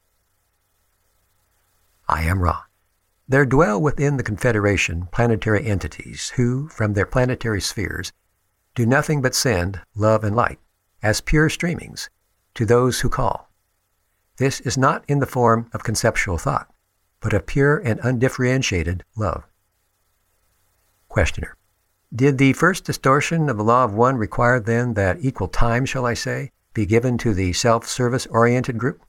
I am Ra. There dwell within the Confederation planetary entities who, from their planetary spheres, do nothing but send love and light as pure streamings to those who call. This is not in the form of conceptual thought, but of pure and undifferentiated love. Questioner: did the first distortion of the law of one require then that equal time, shall I say, be given to the self-service oriented group?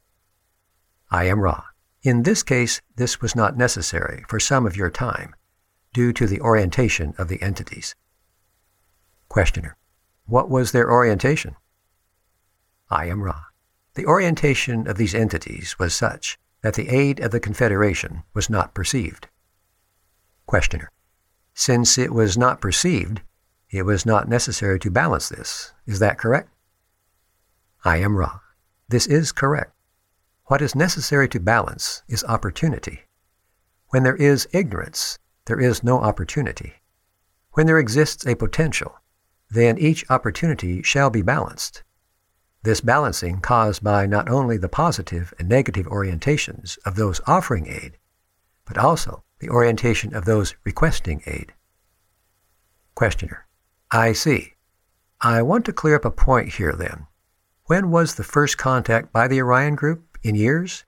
I am Ra. In this case, this was not necessary for some of your time, due to the orientation of the entities. Questioner: what was their orientation? I am Ra. The orientation of these entities was such that the aid of the Confederation was not perceived. Questioner: since it was not perceived, it was not necessary to balance this. Is that correct? I am Ra. This is correct. What is necessary to balance is opportunity. When there is ignorance, there is no opportunity. When there exists a potential, then each opportunity shall be balanced. This balancing caused by not only the positive and negative orientations of those offering aid, but also the orientation of those requesting aid. Questioner: I see. I want to clear up a point here then. When was the first contact by the Orion Group in years?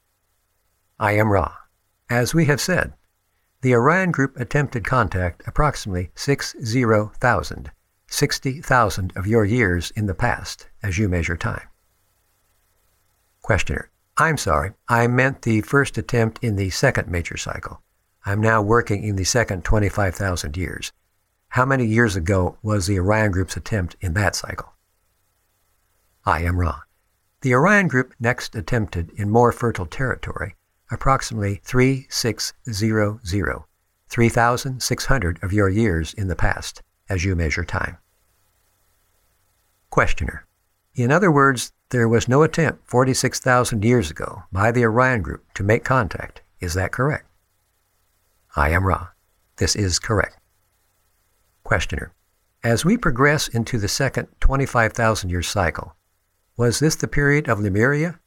I am Ra. As we have said, the Orion Group attempted contact approximately sixty thousand, sixty thousand of your years in the past, as you measure time. Questioner: I'm sorry, I meant the first attempt in the second major cycle. I'm now working in the second twenty-five thousand years. How many years ago was the Orion Group's attempt in that cycle? I am Ra. The Orion Group next attempted in more fertile territory approximately three thousand six hundred, three thousand six hundred of your years in the past, as you measure time. Questioner: in other words, there was no attempt forty-six thousand years ago by the Orion Group to make contact. Is that correct? I am Ra. This is correct. Questioner: as we progress into the second twenty-five thousand year cycle, was this the period of Lemuria?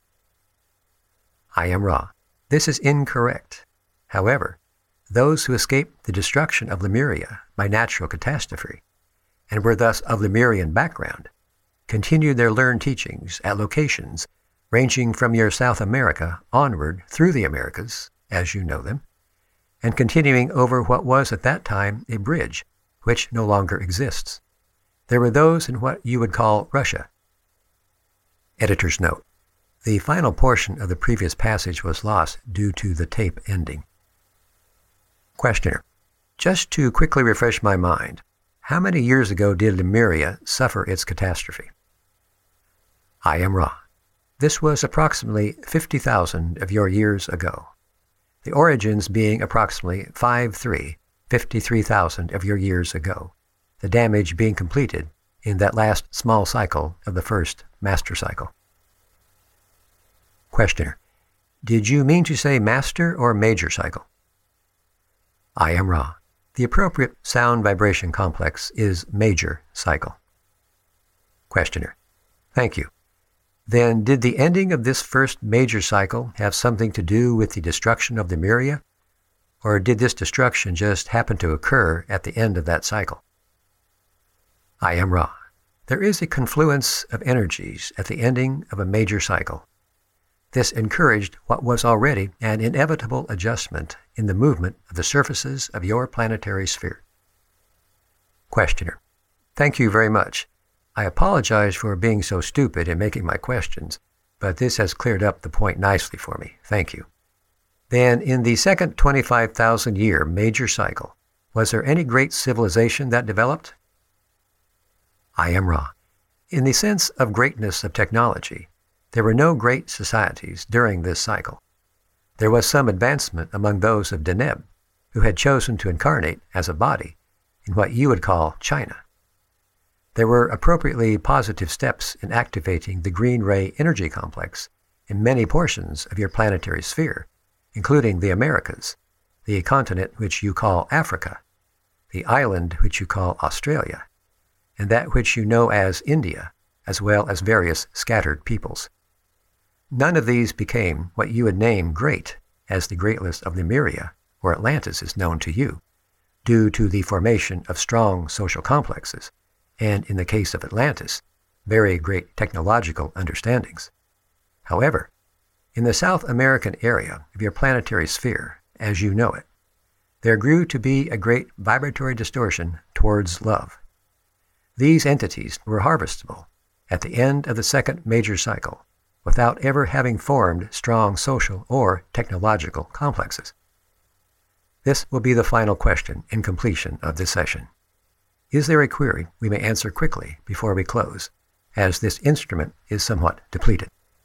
I am Ra. This is incorrect. However, those who escaped the destruction of Lemuria by natural catastrophe, and were thus of Lemurian background, continued their learned teachings at locations ranging from your South America onward through the Americas, as you know them, and continuing over what was at that time a bridge, which no longer exists. There were those in what you would call Russia. Editor's note: the final portion of the previous passage was lost due to the tape ending. Questioner: just to quickly refresh my mind, how many years ago did Lemuria suffer its catastrophe? I am Ra. This was approximately fifty thousand of your years ago, the origins being approximately five three, fifty-three thousand of your years ago, the damage being completed in that last small cycle of the first master cycle. Questioner: did you mean to say master or major cycle? I am Ra. The appropriate sound vibration complex is major cycle. Questioner: thank you. Then did the ending of this first major cycle have something to do with the destruction of Lemuria? Or did this destruction just happen to occur at the end of that cycle? I am Ra. There is a confluence of energies at the ending of a major cycle. This encouraged what was already an inevitable adjustment in the movement of the surfaces of your planetary sphere. Questioner: thank you very much. I apologize for being so stupid in making my questions, but this has cleared up the point nicely for me. Thank you. Then, in the second twenty-five thousand year major cycle, was there any great civilization that developed? I am Ra. In the sense of greatness of technology, there were no great societies during this cycle. There was some advancement among those of Deneb, who had chosen to incarnate as a body in what you would call China. There were appropriately positive steps in activating the green ray energy complex in many portions of your planetary sphere, including the Americas, the continent which you call Africa, the island which you call Australia, and that which you know as India, as well as various scattered peoples. None of these became what you would name great, as the greatness of Lemuria or Atlantis is known to you, due to the formation of strong social complexes, and in the case of Atlantis, very great technological understandings. However, in the South American area of your planetary sphere, as you know it, there grew to be a great vibratory distortion towards love. These entities were harvestable at the end of the second major cycle, without ever having formed strong social or technological complexes. This will be the final question in completion of this session. Is there a query we may answer quickly before we close, as this instrument is somewhat depleted?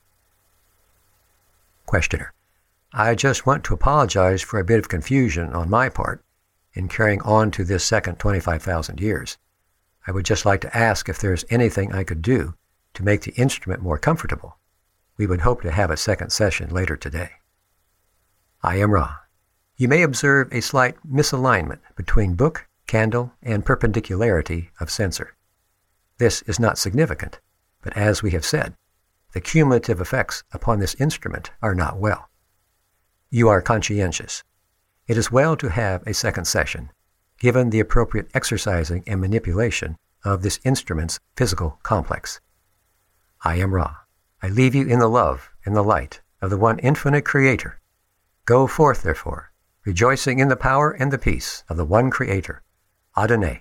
Questioner: I just want to apologize for a bit of confusion on my part in carrying on to this second twenty-five thousand years. I would just like to ask if there's anything I could do to make the instrument more comfortable. We would hope to have a second session later today. I am Ra. You may observe a slight misalignment between book, candle, and perpendicularity of sensor. This is not significant, but as we have said, the cumulative effects upon this instrument are not well. You are conscientious. It is well to have a second session, given the appropriate exercising and manipulation of this instrument's physical complex. I am Ra. I leave you in the love and the light of the one infinite Creator. Go forth, therefore, rejoicing in the power and the peace of the one Creator, Adonai.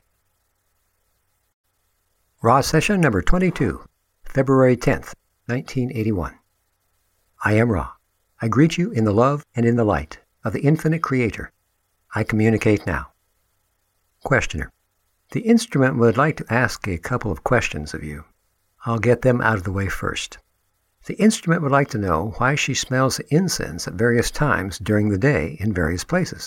Ra Session number twenty-two, February tenth, nineteen eighty-one. I am Ra. I greet you in the love and in the light of the infinite Creator. I communicate now. Questioner: The instrument would like to ask a couple of questions of you. I'll get them out of the way first. The instrument would like to know why she smells the incense at various times during the day in various places.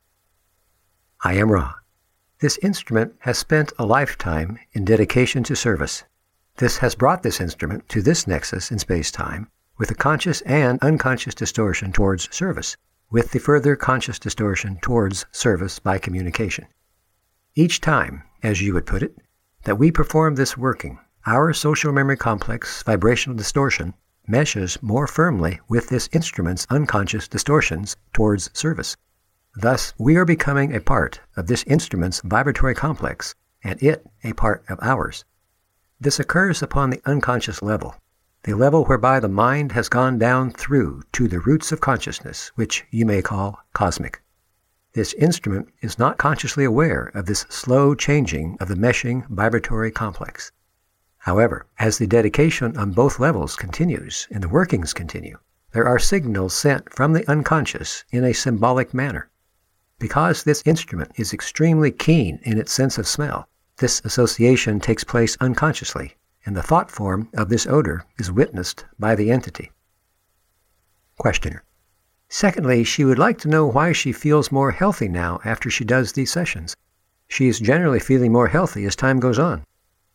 I am Ra. This instrument has spent a lifetime in dedication to service. This has brought this instrument to this nexus in space-time with a conscious and unconscious distortion towards service, with the further conscious distortion towards service by communication. Each time, as you would put it, that we perform this working, our social memory complex vibrational distortion meshes more firmly with this instrument's unconscious distortions towards service. Thus, we are becoming a part of this instrument's vibratory complex, and it a part of ours. This occurs upon the unconscious level, the level whereby the mind has gone down through to the roots of consciousness, which you may call cosmic. This instrument is not consciously aware of this slow changing of the meshing vibratory complex. However, as the dedication on both levels continues and the workings continue, there are signals sent from the unconscious in a symbolic manner. Because this instrument is extremely keen in its sense of smell, this association takes place unconsciously, and the thought form of this odor is witnessed by the entity. Questioner: Secondly, she would like to know why she feels more healthy now after she does these sessions. She is generally feeling more healthy as time goes on.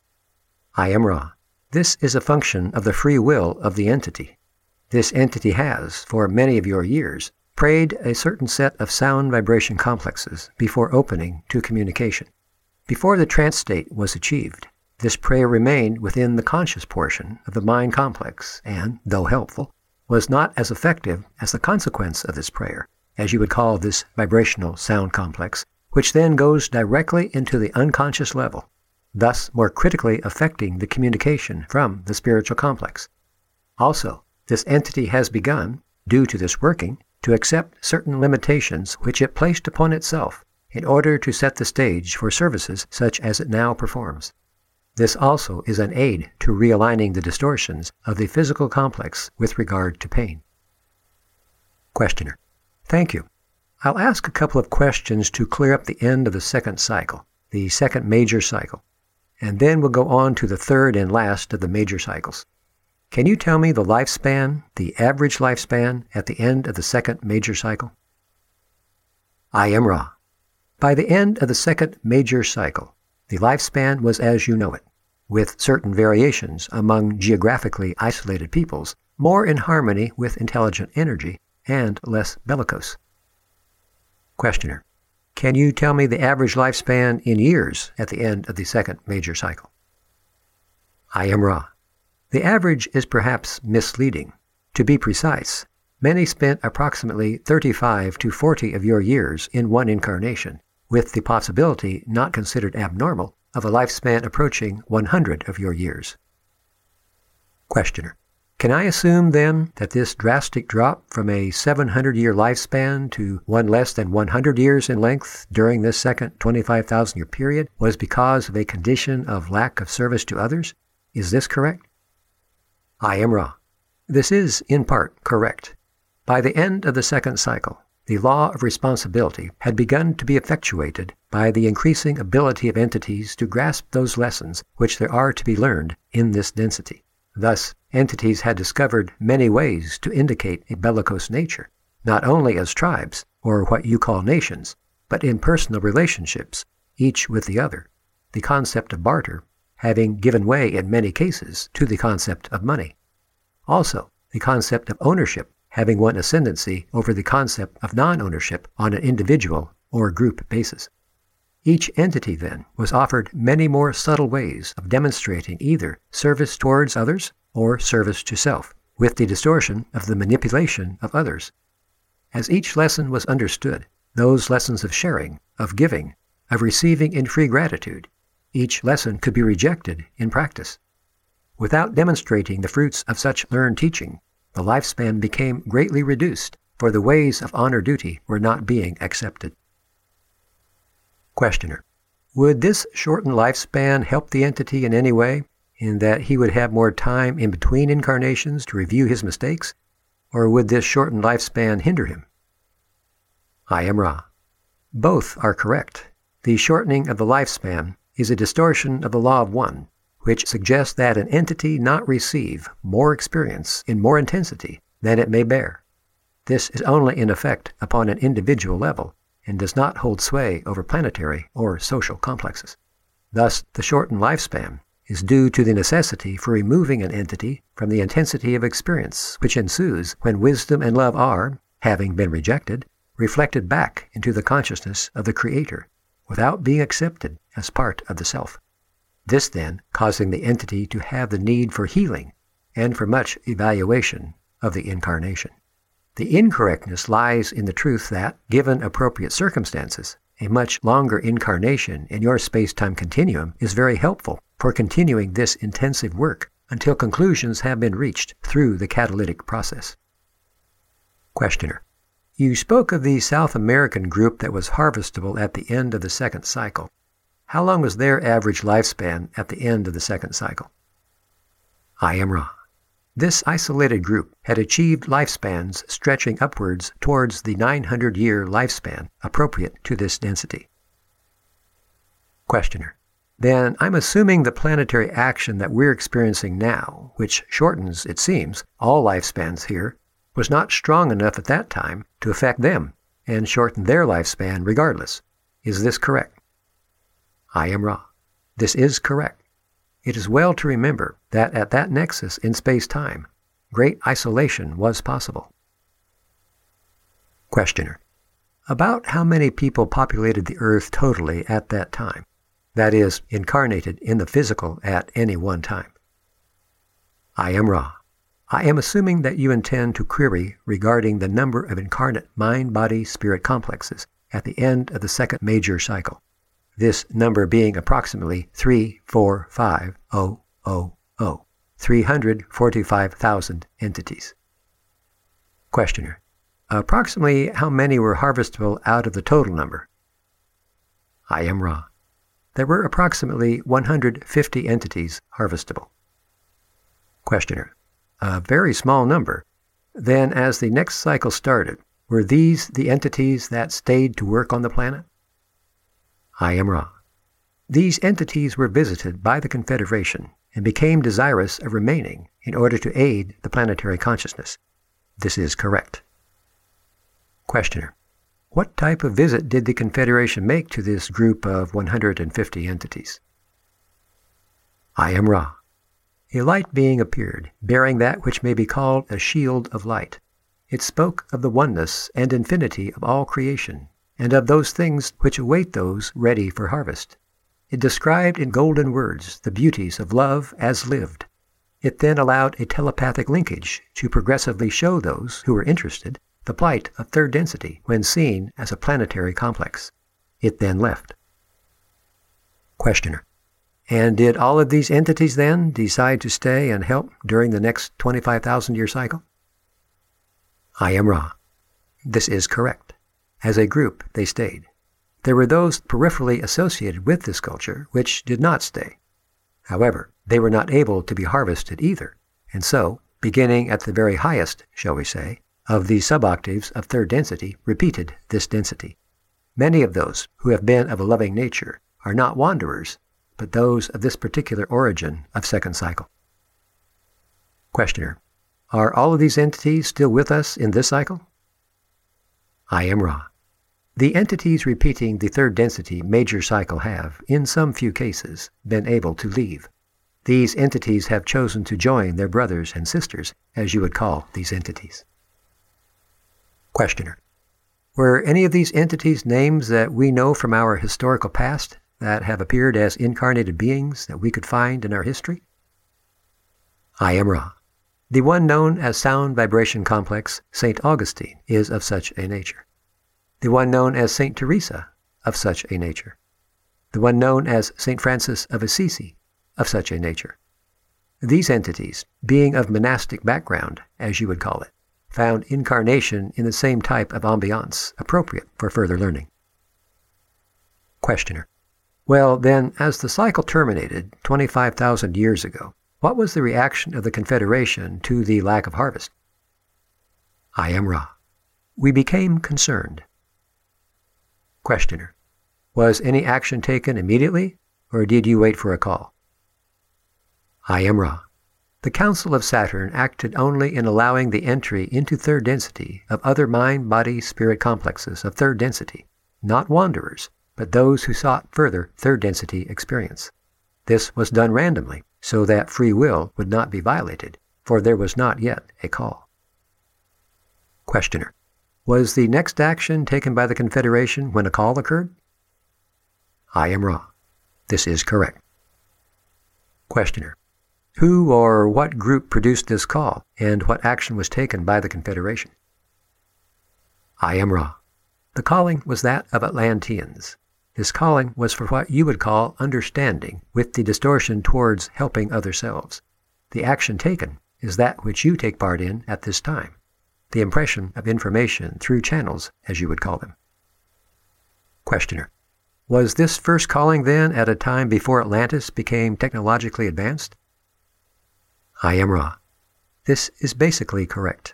I am Ra. This is a function of the free will of the entity. This entity has, for many of your years, prayed a certain set of sound vibration complexes before opening to communication. Before the trance state was achieved, this prayer remained within the conscious portion of the mind complex and, though helpful, was not as effective as the consequence of this prayer, as you would call this vibrational sound complex, which then goes directly into the unconscious level, thus more critically affecting the communication from the spiritual complex. Also, this entity has begun, due to this working, to accept certain limitations which it placed upon itself in order to set the stage for services such as it now performs. This also is an aid to realigning the distortions of the physical complex with regard to pain. Questioner: Thank you. I'll ask a couple of questions to clear up the end of the second cycle, the second major cycle, and then we'll go on to the third and last of the major cycles. Can you tell me the lifespan, the average lifespan, at the end of the second major cycle? I am Ra. By the end of the second major cycle, the lifespan was as you know it, with certain variations among geographically isolated peoples, more in harmony with intelligent energy, and less bellicose. Questioner: Can you tell me the average lifespan in years at the end of the second major cycle? I am Ra. The average is perhaps misleading. To be precise, many spent approximately thirty-five to forty of your years in one incarnation, with the possibility, not considered abnormal, of a lifespan approaching one hundred of your years. Questioner. Can I assume, then, that this drastic drop from a seven hundred year lifespan to one less than one hundred years in length during this second twenty-five thousand year period was because of a condition of lack of service to others? Is this correct? I am Ra. This is, in part, correct. By the end of the second cycle, the law of responsibility had begun to be effectuated by the increasing ability of entities to grasp those lessons which there are to be learned in this density. Thus, entities had discovered many ways to indicate a bellicose nature, not only as tribes, or what you call nations, but in personal relationships, each with the other, the concept of barter having given way in many cases to the concept of money. Also, the concept of ownership having won ascendancy over the concept of non-ownership on an individual or group basis. Each entity, then, was offered many more subtle ways of demonstrating either service towards others or service to self, with the distortion of the manipulation of others. As each lesson was understood, those lessons of sharing, of giving, of receiving in free gratitude, each lesson could be rejected in practice. Without demonstrating the fruits of such learned teaching, the lifespan became greatly reduced, for the ways of honor duty were not being accepted. Questioner. Would this shortened lifespan help the entity in any way, in that he would have more time in between incarnations to review his mistakes, or would this shortened lifespan hinder him? I am Ra. Both are correct. The shortening of the lifespan is a distortion of the law of one, which suggests that an entity not receive more experience in more intensity than it may bear. This is only in effect upon an individual level, and does not hold sway over planetary or social complexes. Thus, the shortened lifespan is due to the necessity for removing an entity from the intensity of experience which ensues when wisdom and love are, having been rejected, reflected back into the consciousness of the Creator, without being accepted as part of the self. This, then, causing the entity to have the need for healing and for much evaluation of the incarnation. The incorrectness lies in the truth that, given appropriate circumstances, a much longer incarnation in your space-time continuum is very helpful for continuing this intensive work until conclusions have been reached through the catalytic process. Questioner. You spoke of the South American group that was harvestable at the end of the second cycle. How long was their average lifespan at the end of the second cycle? I am Ra. This isolated group had achieved lifespans stretching upwards towards the nine hundred year lifespan appropriate to this density. Questioner. Then I'm assuming the planetary action that we're experiencing now, which shortens, it seems, all lifespans here, was not strong enough at that time to affect them and shorten their lifespan regardless. Is this correct? I am Ra. This is correct. It is well to remember that at that nexus in space-time, great isolation was possible. Questioner. About how many people populated the Earth totally at that time? That is, incarnated in the physical at any one time. I am Ra. I am assuming that you intend to query regarding the number of incarnate mind-body-spirit complexes at the end of the second major cycle. This number being approximately three four five thousand, three hundred forty-five thousand entities. Questioner. Approximately how many were harvestable out of the total number? I am Ra. There were approximately one hundred fifty entities harvestable. Questioner. A very small number. Then, as the next cycle started, were these the entities that stayed to work on the planet? I am Ra. These entities were visited by the Confederation and became desirous of remaining in order to aid the planetary consciousness. This is correct. Questioner. What type of visit did the Confederation make to this group of one hundred fifty entities? I am Ra. A light being appeared, bearing that which may be called a shield of light. It spoke of the oneness and infinity of all creation, and of those things which await those ready for harvest. It described in golden words the beauties of love as lived. It then allowed a telepathic linkage to progressively show those who were interested the plight of third density when seen as a planetary complex. It then left. Questioner: And did all of these entities then decide to stay and help during the next twenty-five thousand year cycle? I am Ra. This is correct. As a group, they stayed. There were those peripherally associated with this culture which did not stay. However, they were not able to be harvested either, and so, beginning at the very highest, shall we say, of the suboctaves of third density, repeated this density. Many of those who have been of a loving nature are not wanderers, but those of this particular origin of second cycle. Questioner: Are all of these entities still with us in this cycle? I am Ra. The entities repeating the third density major cycle have, in some few cases, been able to leave. These entities have chosen to join their brothers and sisters, as you would call these entities. Questioner: Were any of these entities names that we know from our historical past that have appeared as incarnated beings that we could find in our history? I am Ra. The one known as Sound Vibration Complex, Saint Augustine, is of such a nature. The one known as Saint Teresa, of such a nature. The one known as Saint Francis of Assisi, of such a nature. These entities, being of monastic background, as you would call it, found incarnation in the same type of ambiance appropriate for further learning. Questioner: Well, then, as the cycle terminated twenty-five thousand years ago, what was the reaction of the Confederation to the lack of harvest? I am Ra. We became concerned. Questioner: Was any action taken immediately, or did you wait for a call? I am Ra. The Council of Saturn acted only in allowing the entry into third density of other mind-body-spirit complexes of third density, not wanderers, but those who sought further third density experience. This was done randomly, so that free will would not be violated, for there was not yet a call. Questioner: Was the next action taken by the Confederation when a call occurred? I am Ra. This is correct. Questioner: Who or what group produced this call, and what action was taken by the Confederation? I am Ra. The calling was that of Atlanteans. This calling was for what you would call understanding, with the distortion towards helping other selves. The action taken is that which you take part in at this time, the impression of information through channels, as you would call them. Questioner: Was this first calling then at a time before Atlantis became technologically advanced? I am Ra. This is basically correct.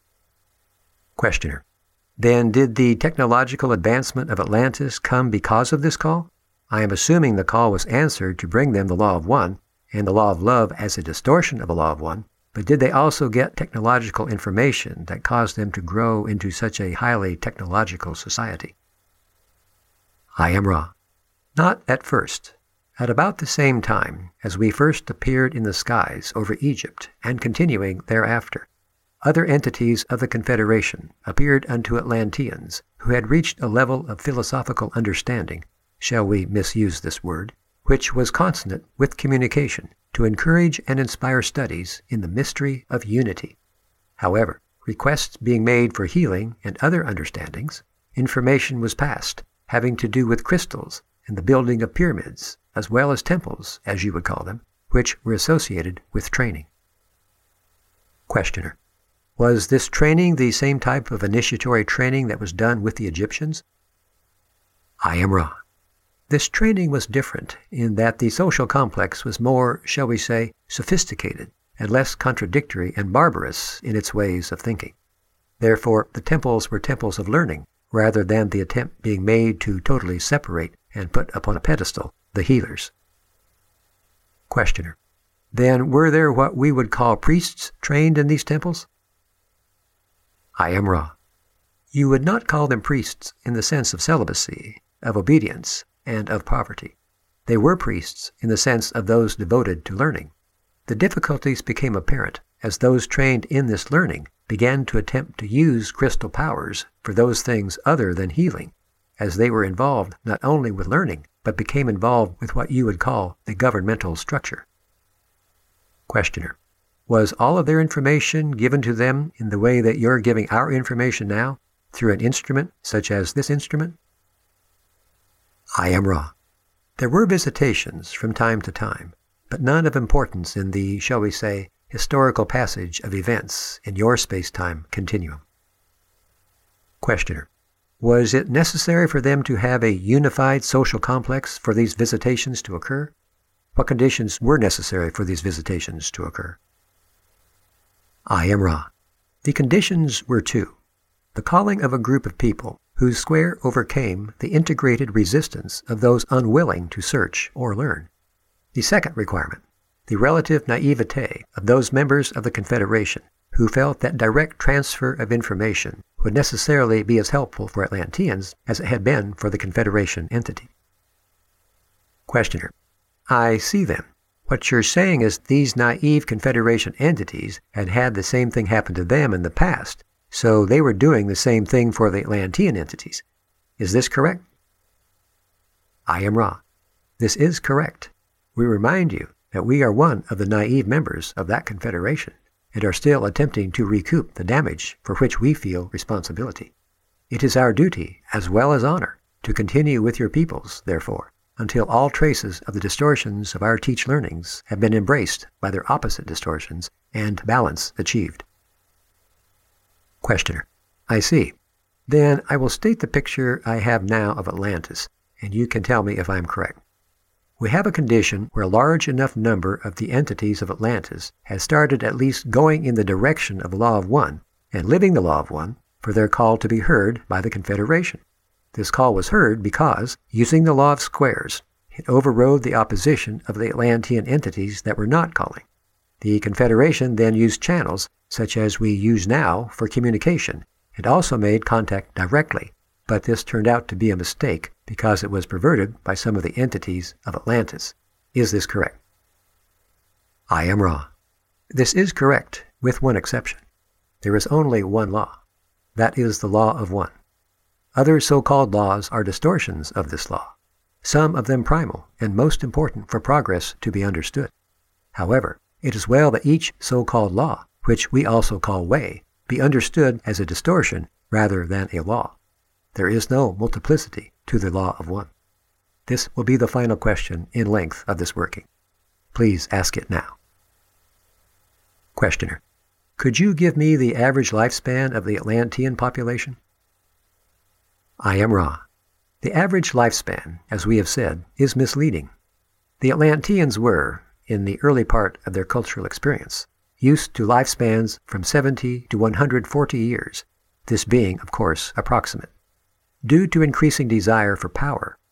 Questioner: Then did the technological advancement of Atlantis come because of this call? I am assuming the call was answered to bring them the law of one, and the law of love as a distortion of a law of one, but did they also get technological information that caused them to grow into such a highly technological society? I am Ra. Not at first. At about the same time as we first appeared in the skies over Egypt, and continuing thereafter, other entities of the Confederation appeared unto Atlanteans who had reached a level of philosophical understanding, shall we misuse this word, which was consonant with communication to encourage and inspire studies in the mystery of unity. However, requests being made for healing and other understandings, information was passed having to do with crystals and the building of pyramids, as well as temples, as you would call them, which were associated with training. Questioner: Was this training the same type of initiatory training that was done with the Egyptians? I am Ra. This training was different in that the social complex was more, shall we say, sophisticated and less contradictory and barbarous in its ways of thinking. Therefore, the temples were temples of learning, rather than the attempt being made to totally separate and put upon a pedestal the healers. Questioner: Then were there what we would call priests trained in these temples? I am Ra. You would not call them priests in the sense of celibacy, of obedience, and of poverty. They were priests in the sense of those devoted to learning. The difficulties became apparent as those trained in this learning began to attempt to use crystal powers for those things other than healing, as they were involved not only with learning, but became involved with what you would call the governmental structure. Questioner: was all of their information given to them in the way that you're giving our information now, through an instrument such as this instrument? I am Ra. There were visitations from time to time, but none of importance in the, shall we say, historical passage of events in your space-time continuum. Questioner: was it necessary for them to have a unified social complex for these visitations to occur? What conditions were necessary for these visitations to occur? I am Ra. The conditions were two: the calling of a group of people whose square overcame the integrated resistance of those unwilling to search or learn. The second requirement: the relative naivete of those members of the Confederation who felt that direct transfer of information would necessarily be as helpful for Atlanteans as it had been for the Confederation entity. Questioner: I see then. What you're saying is these naive Confederation entities had had the same thing happen to them in the past, so they were doing the same thing for the Atlantean entities. Is this correct? I am Ra. This is correct. We remind you that we are one of the naive members of that Confederation and are still attempting to recoup the damage for which we feel responsibility. It is our duty, as well as honor, to continue with your peoples, therefore, until all traces of the distortions of our teach learnings have been embraced by their opposite distortions and balance achieved. Questioner: I see. Then I will state the picture I have now of Atlantis, and you can tell me if I am correct. We have a condition where a large enough number of the entities of Atlantis has started at least going in the direction of the Law of One and living the Law of One for their call to be heard by the Confederation. This call was heard because, using the law of squares, it overrode the opposition of the Atlantean entities that were not calling. The Confederation then used channels such as we use now for communication and also made contact directly, but this turned out to be a mistake because it was perverted by some of the entities of Atlantis. Is this correct? I am Ra. This is correct, with one exception. There is only one law. That is the Law of One. Other so-called laws are distortions of this law, some of them primal and most important for progress to be understood. However, it is well that each so-called law, which we also call way, be understood as a distortion rather than a law. There is no multiplicity to the Law of One. This will be the final question in length of this working. Please ask it now. Questioner: could you give me the average lifespan of the Atlantean population? I am Ra. The average lifespan, as we have said, is misleading. The Atlanteans were, in the early part of their cultural experience, used to lifespans from seventy to one hundred forty years, this being, of course, approximate. Due to increasing desire for power,